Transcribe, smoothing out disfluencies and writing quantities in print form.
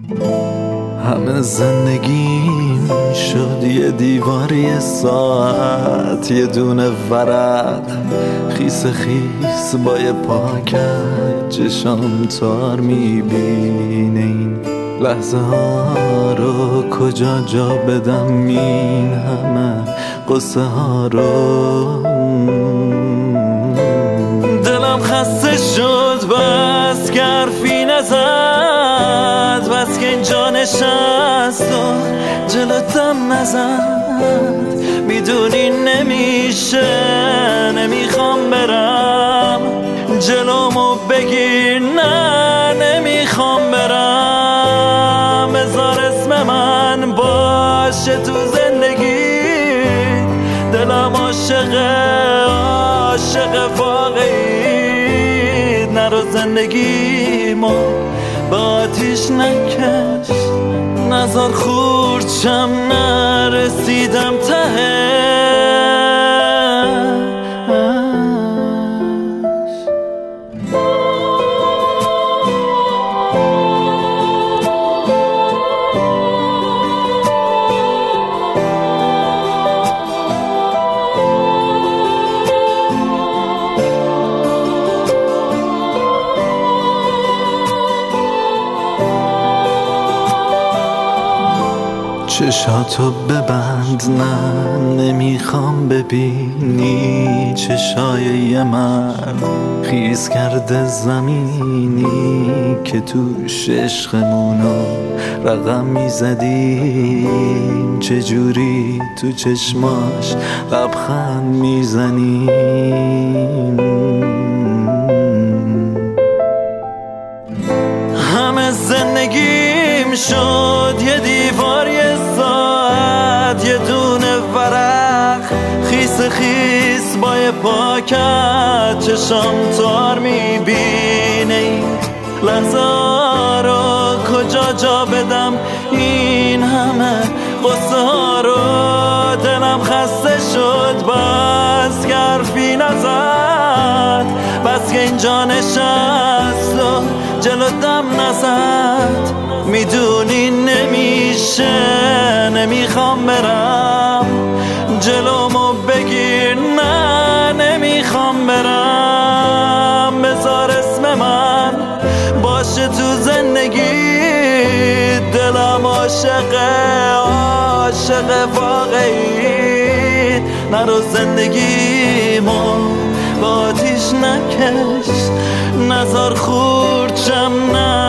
همه زندگیم شد یه دیوار، یه ساعت، یه دونه ورق خیس خیس با یه پاکت. چشام تار میبینه این لحظه ها رو، کجا جا بدم این همه قصه ها رو. دلم خسته شد بس که حرفی نزد، بس که اینجا نشست و جلوتم نزد. میدونی نمیشه، نمیخوام برم جلومو بگیر، نه نمیخوام برم. بذار اسم من باشه تو زندگی، دلم عاشق واقعی. نرو زندگیمو به آتیش نکش، نزار خورچم نرسیدم تهش. چشاتو ببند، نه نمیخوام ببینی چشای یه مرد خیز کرده زمینی که توش عشقمونو رقم میزدیم. چجوری تو چشماش لبخند میزنیم. همه زندگیم شد یه دیوار، یه ساعت، یه دونه ورق خیس خیس با یه پاکت. چشام تار میبینه این لحظه رو، کجا جا بدم این همه قصه ها رو. دلم خسته شد بس که حرفی نزد، بس که اینجا نشست و جلوتم نزد. میدونی نمیشه، نمیخوام برم جلومو بگیر، نه نمیخوام برم. بذار اسم من باشه تو زندگی، دلم عاشق واقعی. نرو زندگیمو با آتیش نکش، نزار خورچم